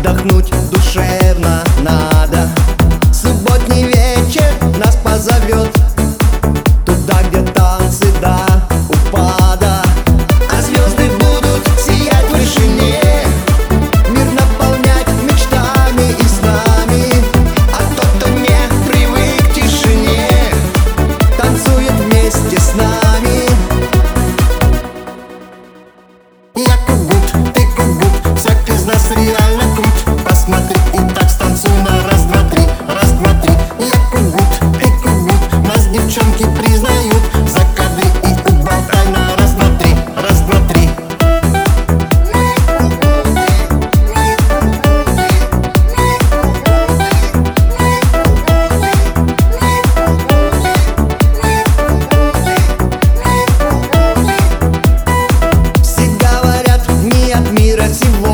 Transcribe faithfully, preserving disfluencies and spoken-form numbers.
отдохнуть душевно надо. Субботний вечер нас позовет туда, где танцы до упада, а звезды будут сиять в вышине, мир наполнять мечтами и снами. А тот, кто не привык к тишине, танцует вместе с нами. Я кугут, ты кугут, всяк из нас реально крут. Посмотри и так станцуй на раз, два, три, раз, два, три. Я кугут, ты кугут, нас девчонки признают. Закады и уболтай на раз, два, три, раз, два, три. Все говорят, не от мира сего.